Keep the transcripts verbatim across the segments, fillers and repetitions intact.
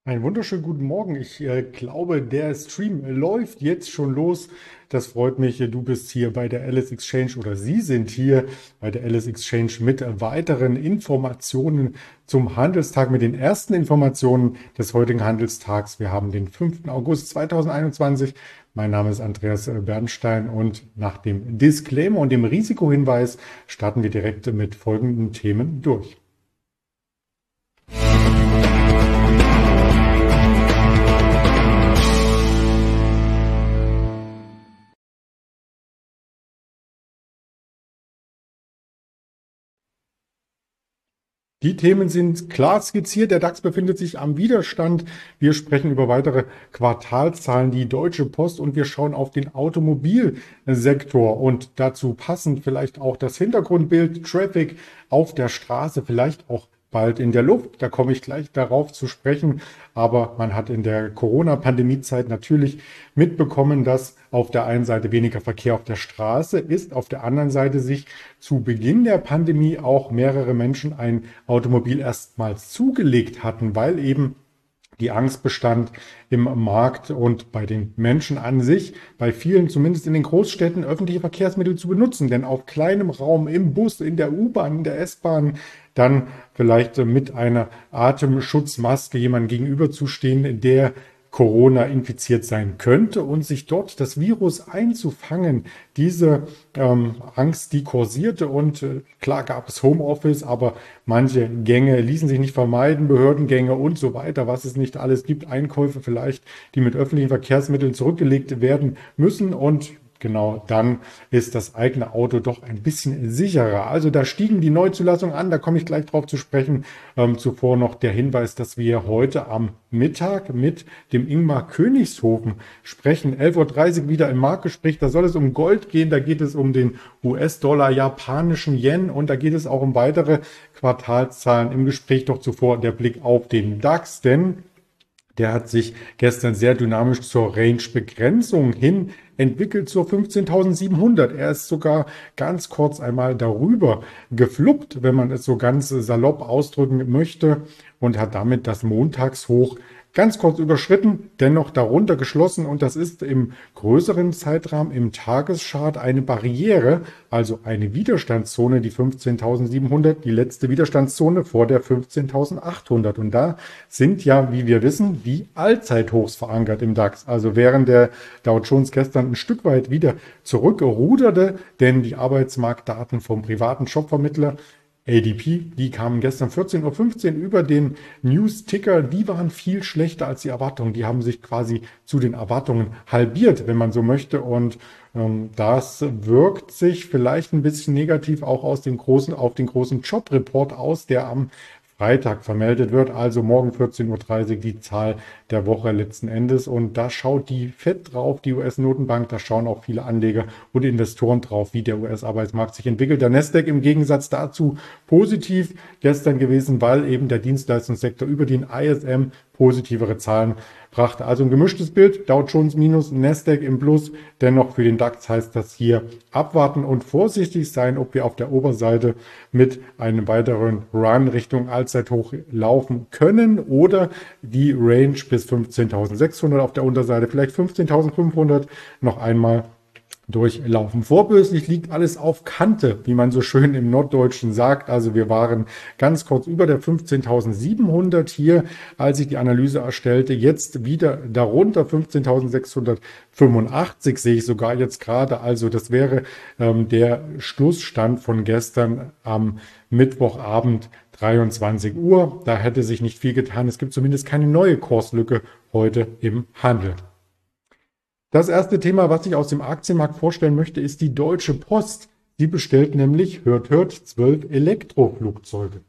Einen wunderschönen guten Morgen. Ich äh, glaube, der Stream läuft jetzt schon los. Das freut mich. Du bist hier bei der Alice Exchange oder Sie sind hier bei der Alice Exchange mit weiteren Informationen zum Handelstag, mit den ersten Informationen des heutigen Handelstags. Wir haben den fünften August zweitausendeinundzwanzig. Mein Name ist Andreas Bernstein und nach dem Disclaimer und dem Risikohinweis starten wir direkt mit folgenden Themen durch. Die Themen sind klar skizziert. Der DAX befindet sich am Widerstand. Wir sprechen über weitere Quartalszahlen, die Deutsche Post, und wir schauen auf den Automobilsektor und dazu passend vielleicht auch das Hintergrundbild, Traffic auf der Straße, vielleicht auch bald in der Luft. Da komme ich gleich darauf zu sprechen. Aber man hat in der Corona-Pandemie-Zeit natürlich mitbekommen, dass auf der einen Seite weniger Verkehr auf der Straße ist, auf der anderen Seite sich zu Beginn der Pandemie auch mehrere Menschen ein Automobil erstmals zugelegt hatten, weil eben die Angst bestand im Markt und bei den Menschen an sich, bei vielen, zumindest in den Großstädten, öffentliche Verkehrsmittel zu benutzen. Denn auf kleinem Raum, im Bus, in der U-Bahn, in der S-Bahn, dann vielleicht mit einer Atemschutzmaske jemandem gegenüberzustehen, der Corona infiziert sein könnte und sich dort das Virus einzufangen. Diese ähm, Angst, die kursierte, und äh, klar gab es Homeoffice, aber manche Gänge ließen sich nicht vermeiden, Behördengänge und so weiter, was es nicht alles gibt, Einkäufe vielleicht, die mit öffentlichen Verkehrsmitteln zurückgelegt werden müssen, und genau dann ist das eigene Auto doch ein bisschen sicherer. Also da stiegen die Neuzulassungen an, da komme ich gleich drauf zu sprechen. Ähm, zuvor noch der Hinweis, dass wir heute am Mittag mit dem Ingmar Königshofen sprechen. elf Uhr dreißig wieder im Marktgespräch. Da soll es um Gold gehen, da geht es um den U S-Dollar, japanischen Yen, und da geht es auch um weitere Quartalszahlen im Gespräch. Doch zuvor der Blick auf den DAX, denn der hat sich gestern sehr dynamisch zur Range-Begrenzung hin entwickelt, zur fünfzehntausendsiebenhundert. Er ist sogar ganz kurz einmal darüber gefluppt, wenn man es so ganz salopp ausdrücken möchte, und hat damit das Montagshoch ganz kurz überschritten, dennoch darunter geschlossen, und das ist im größeren Zeitrahmen im Tageschart eine Barriere, also eine Widerstandszone, die fünfzehntausendsiebenhundert, die letzte Widerstandszone vor der fünfzehntausendachthundert, und da sind ja, wie wir wissen, die Allzeithochs verankert im DAX. Also während der Dow Jones gestern ein Stück weit wieder zurückruderte, denn die Arbeitsmarktdaten vom privaten Jobvermittler A D P, die kamen gestern vierzehn Uhr fünfzehn über den News-Ticker. Die waren viel schlechter als die Erwartungen. Die haben sich quasi zu den Erwartungen halbiert, wenn man so möchte. Und ähm, das wirkt sich vielleicht ein bisschen negativ auch aus dem großen, auf den großen Jobreport aus, der am Freitag vermeldet wird, also morgen vierzehn Uhr dreißig die Zahl der Woche letzten Endes. Und da schaut die Fed drauf, die U S-Notenbank, da schauen auch viele Anleger und Investoren drauf, wie der U S-Arbeitsmarkt sich entwickelt. Der Nasdaq im Gegensatz dazu positiv gestern gewesen, weil eben der Dienstleistungssektor über den I S M positivere Zahlen brachte. Also ein gemischtes Bild, Dow Jones minus, Nasdaq im Plus. Dennoch für den DAX heißt das hier abwarten und vorsichtig sein, ob wir auf der Oberseite mit einem weiteren Run Richtung Allzeithoch laufen können oder die Range bis fünfzehntausendsechshundert auf der Unterseite, vielleicht fünfzehntausendfünfhundert noch einmal durchlaufen. Vorbörslich liegt alles auf Kante, wie man so schön im Norddeutschen sagt. Also wir waren ganz kurz über der fünfzehntausendsiebenhundert hier, als ich die Analyse erstellte. Jetzt wieder darunter, fünfzehntausendsechshundertfünfundachtzig sehe ich sogar jetzt gerade. Also das wäre ähm, der Schlussstand von gestern am Mittwochabend, dreiundzwanzig Uhr. Da hätte sich nicht viel getan. Es gibt zumindest keine neue Kurslücke heute im Handel. Das erste Thema, was ich aus dem Aktienmarkt vorstellen möchte, ist die Deutsche Post. Sie bestellt nämlich, hört, hört, zwölf Elektroflugzeuge.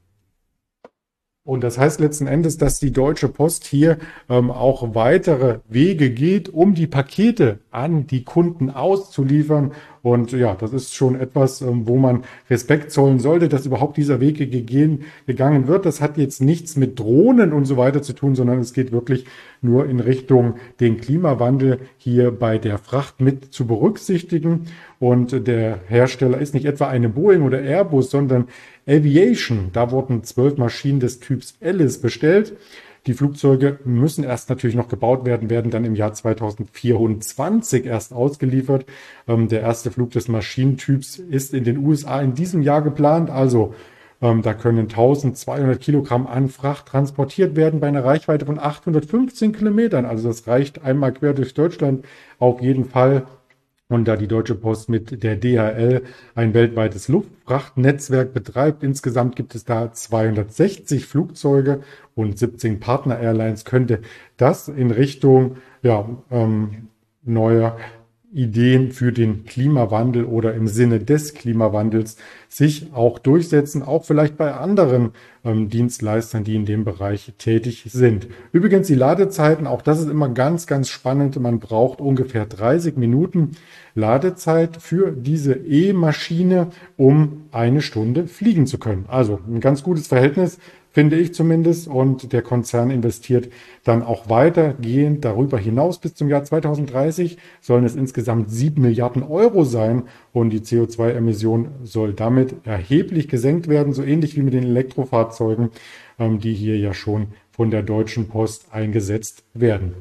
Und das heißt letzten Endes, dass die Deutsche Post hier ähm, auch weitere Wege geht, um die Pakete an die Kunden auszuliefern. Und ja, das ist schon etwas, ähm, wo man Respekt zollen sollte, dass überhaupt dieser Weg gegehen, gegangen wird. Das hat jetzt nichts mit Drohnen und so weiter zu tun, sondern es geht wirklich nur in Richtung den Klimawandel hier bei der Fracht mit zu berücksichtigen. Und der Hersteller ist nicht etwa eine Boeing oder Airbus, sondern Aviation. Da wurden zwölf Maschinen des Typs Alice bestellt. Die Flugzeuge müssen erst natürlich noch gebaut werden, werden dann im Jahr zweitausendvierundzwanzig erst ausgeliefert. Ähm, der erste Flug des Maschinentyps ist in den U S A in diesem Jahr geplant. Also ähm, da können eintausendzweihundert Kilogramm an Fracht transportiert werden bei einer Reichweite von achthundertfünfzehn Kilometern. Also das reicht einmal quer durch Deutschland auf jeden Fall. Und da die Deutsche Post mit der D H L ein weltweites Luftfrachtnetzwerk betreibt, insgesamt gibt es da zweihundertsechzig Flugzeuge und siebzehn Partner-Airlines, könnte das in Richtung ja, ähm, neuer Ideen für den Klimawandel oder im Sinne des Klimawandels sich auch durchsetzen, auch vielleicht bei anderen ähm, Dienstleistern, die in dem Bereich tätig sind. Übrigens die Ladezeiten, auch das ist immer ganz, ganz spannend. Man braucht ungefähr dreißig Minuten Ladezeit für diese E-Maschine, um eine Stunde fliegen zu können. Also ein ganz gutes Verhältnis, finde ich zumindest. Und der Konzern investiert dann auch weitergehend darüber hinaus. Bis zum Jahr zweitausenddreißig sollen es insgesamt sieben Milliarden Euro sein. Und die C O zwei Emission soll damit erheblich gesenkt werden, so ähnlich wie mit den Elektrofahrzeugen, ähm, die hier ja schon von der Deutschen Post eingesetzt werden.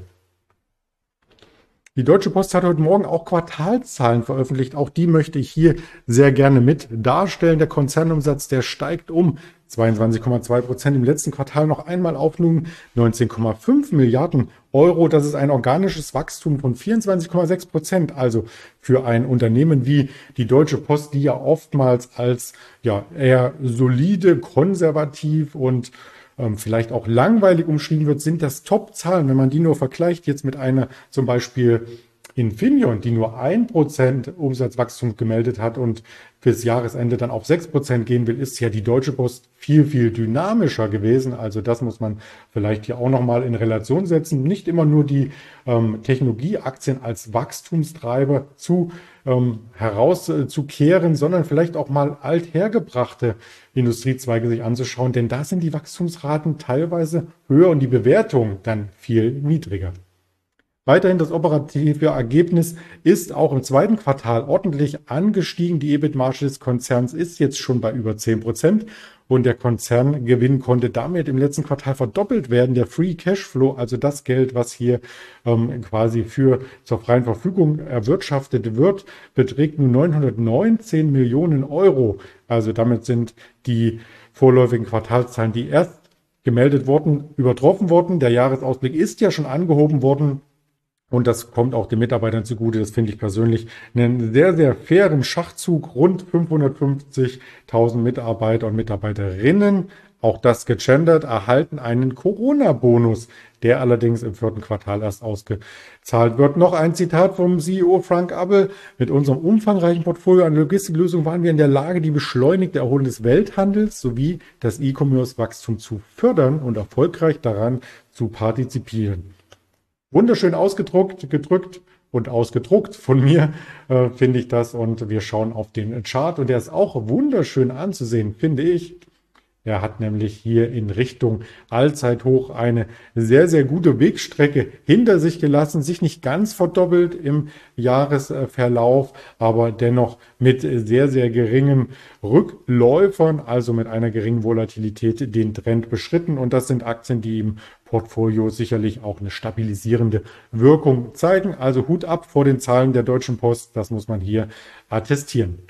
Die Deutsche Post hat heute Morgen auch Quartalszahlen veröffentlicht. Auch die möchte ich hier sehr gerne mit darstellen. Der Konzernumsatz, der steigt um zweiundzwanzig Komma zwei Prozent im letzten Quartal noch einmal auf nun neunzehn Komma fünf Milliarden Euro. Das ist ein organisches Wachstum von vierundzwanzig Komma sechs Prozent. Also für ein Unternehmen wie die Deutsche Post, die ja oftmals als ja eher solide, konservativ und vielleicht auch langweilig umschrieben wird, sind das Top-Zahlen. Wenn man die nur vergleicht jetzt mit einer zum Beispiel Infineon, die nur ein Prozent Umsatzwachstum gemeldet hat und fürs Jahresende dann auf sechs Prozent gehen will, ist ja die Deutsche Post viel, viel dynamischer gewesen. Also das muss man vielleicht hier auch nochmal in Relation setzen. Nicht immer nur die ähm, Technologieaktien als Wachstumstreiber zu ähm, herauszukehren, sondern vielleicht auch mal althergebrachte Industriezweige sich anzuschauen, denn da sind die Wachstumsraten teilweise höher und die Bewertung dann viel niedriger. Weiterhin das operative Ergebnis ist auch im zweiten Quartal ordentlich angestiegen. Die E B I T-Marge des Konzerns ist jetzt schon bei über zehn Prozent und der Konzerngewinn konnte damit im letzten Quartal verdoppelt werden. Der Free Cashflow, also das Geld, was hier ähm, quasi für zur freien Verfügung erwirtschaftet wird, beträgt nun neunhundertneunzehn Millionen Euro. Also damit sind die vorläufigen Quartalszahlen, die erst gemeldet wurden, übertroffen worden. Der Jahresausblick ist ja schon angehoben worden. Und das kommt auch den Mitarbeitern zugute. Das finde ich persönlich einen sehr, sehr fairen Schachzug. Rund fünfhundertfünfzigtausend Mitarbeiter und Mitarbeiterinnen, auch das gegendert, erhalten einen Corona-Bonus, der allerdings im vierten Quartal erst ausgezahlt wird. Noch ein Zitat vom C E O Frank Appel. Mit unserem umfangreichen Portfolio an Logistiklösungen waren wir in der Lage, die beschleunigte Erholung des Welthandels sowie das E-Commerce-Wachstum zu fördern und erfolgreich daran zu partizipieren. Wunderschön ausgedruckt, gedrückt und ausgedruckt von mir, äh, finde ich das. Und wir schauen auf den Chart und der ist auch wunderschön anzusehen, finde ich. Er hat nämlich hier in Richtung Allzeithoch eine sehr, sehr gute Wegstrecke hinter sich gelassen, sich nicht ganz verdoppelt im Jahresverlauf, aber dennoch mit sehr, sehr geringen Rückläufern, also mit einer geringen Volatilität den Trend beschritten. Und das sind Aktien, die im Portfolio sicherlich auch eine stabilisierende Wirkung zeigen. Also Hut ab vor den Zahlen der Deutschen Post, das muss man hier attestieren.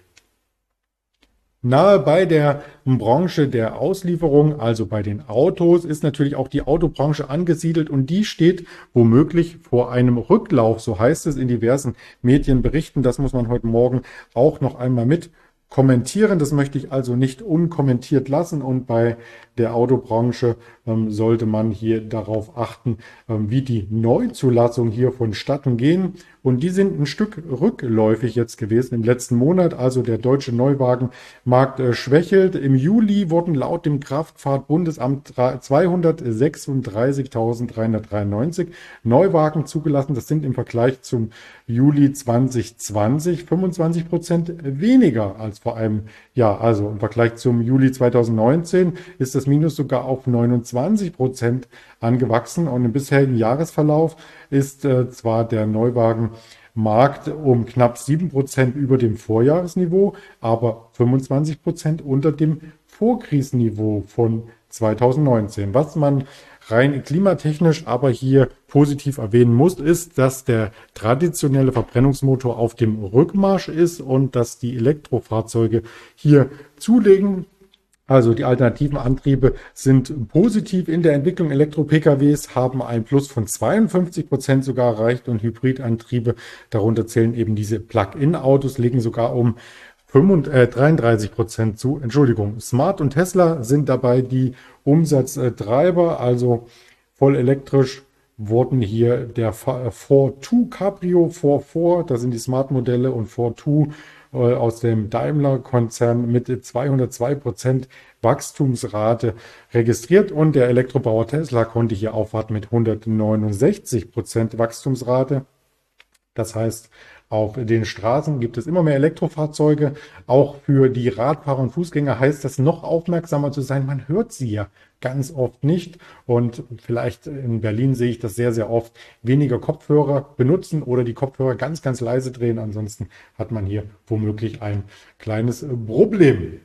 Nahe bei der Branche der Auslieferung, also bei den Autos, ist natürlich auch die Autobranche angesiedelt und die steht womöglich vor einem Rücklauf, so heißt es in diversen Medienberichten. Das muss man heute Morgen auch noch einmal mit kommentieren. Das möchte ich also nicht unkommentiert lassen und bei der Autobranche ähm, sollte man hier darauf achten, ähm, wie die Neuzulassungen hier vonstatten gehen. Und die sind ein Stück rückläufig jetzt gewesen im letzten Monat. Also der deutsche Neuwagenmarkt äh, schwächelt. Im Juli wurden laut dem Kraftfahrtbundesamt zweihundertsechsunddreißigtausenddreihundertdreiundneunzig Neuwagen zugelassen. Das sind im Vergleich zum Juli zweitausendzwanzig fünfundzwanzig Prozent weniger als vor einem Jahr. Also im Vergleich zum Juli zweitausendneunzehn ist das Minus sogar auf neunundzwanzig Prozent angewachsen. Und im bisherigen Jahresverlauf ist äh, zwar der Neuwagenmarkt um knapp sieben Prozent über dem Vorjahresniveau, aber fünfundzwanzig Prozent unter dem Vorkrisenniveau von zweitausendneunzehn. Was man rein klimatechnisch aber hier positiv erwähnen muss, ist, dass der traditionelle Verbrennungsmotor auf dem Rückmarsch ist und dass die Elektrofahrzeuge hier zulegen. Also die alternativen Antriebe sind positiv in der Entwicklung. Elektro-P K Ws haben ein Plus von zweiundfünfzig Prozent sogar erreicht und Hybridantriebe, darunter zählen eben diese Plug-in-Autos, legen sogar um dreiunddreißig Prozent zu. Entschuldigung, Smart und Tesla sind dabei die Umsatztreiber, also voll elektrisch wurden hier der Ford zwei Cabrio, Ford vier, das sind die Smart-Modelle, und Ford zwei aus dem Daimler-Konzern mit zweihundertzwei Prozent Wachstumsrate registriert, und der Elektrobauer Tesla konnte hier aufwarten mit hundertneunundsechzig Prozent Wachstumsrate. Das heißt, auf den Straßen gibt es immer mehr Elektrofahrzeuge. Auch für die Radfahrer und Fußgänger heißt das, noch aufmerksamer zu sein. Man hört sie ja ganz oft nicht. Und vielleicht in Berlin sehe ich das sehr, sehr oft. Weniger Kopfhörer benutzen oder die Kopfhörer ganz, ganz leise drehen. Ansonsten hat man hier womöglich ein kleines Problem.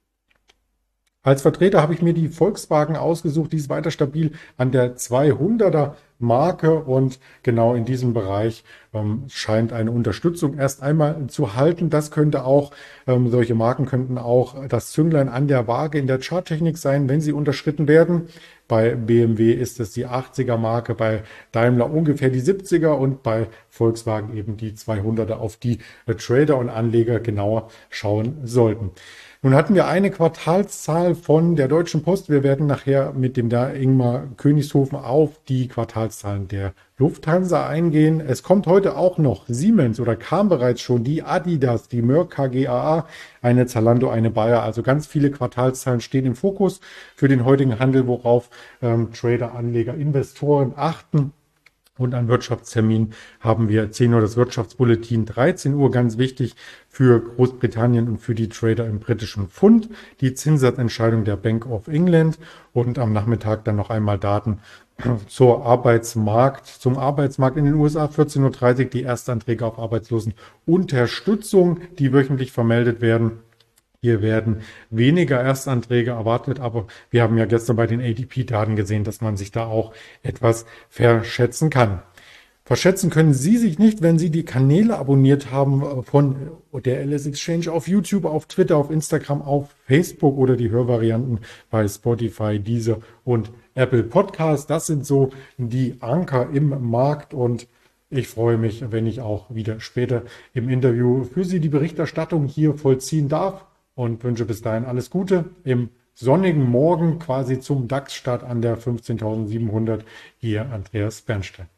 Als Vertreter habe ich mir die Volkswagen ausgesucht, die ist weiter stabil an der zweihunderter Marke, und genau in diesem Bereich ähm, scheint eine Unterstützung erst einmal zu halten. Das könnte auch, ähm, solche Marken könnten auch das Zünglein an der Waage in der Charttechnik sein, wenn sie unterschritten werden. Bei B M W ist es die achtziger Marke, bei Daimler ungefähr die siebziger und bei Volkswagen eben die zweihunderter, auf die äh, Trader und Anleger genauer schauen sollten. Nun hatten wir eine Quartalszahl von der Deutschen Post. Wir werden nachher mit dem da Ingmar Königshofen auf die Quartalszahlen der Lufthansa eingehen. Es kommt heute auch noch Siemens, oder kam bereits schon, die Adidas, die Merck K G A A, eine Zalando, eine Bayer. Also ganz viele Quartalszahlen stehen im Fokus für den heutigen Handel, worauf ähm, Trader, Anleger, Investoren achten. Und an Wirtschaftstermin haben wir zehn Uhr das Wirtschaftsbulletin, dreizehn Uhr ganz wichtig für Großbritannien und für die Trader im britischen Pfund, die Zinssatzentscheidung der Bank of England, und am Nachmittag dann noch einmal Daten zur Arbeitsmarkt, zum Arbeitsmarkt in den U S A, vierzehn Uhr dreißig die Erstanträge auf Arbeitslosenunterstützung, die wöchentlich vermeldet werden. Hier werden weniger Erstanträge erwartet, aber wir haben ja gestern bei den A D P-Daten gesehen, dass man sich da auch etwas verschätzen kann. Verschätzen können Sie sich nicht, wenn Sie die Kanäle abonniert haben von der L S Exchange auf YouTube, auf Twitter, auf Instagram, auf Facebook oder die Hörvarianten bei Spotify, Deezer und Apple Podcast. Das sind so die Anker im Markt, und ich freue mich, wenn ich auch wieder später im Interview für Sie die Berichterstattung hier vollziehen darf, und wünsche bis dahin alles Gute im sonnigen Morgen quasi zum DAX-Start an der fünfzehntausendsiebenhundert. Ihr Andreas Bernstein.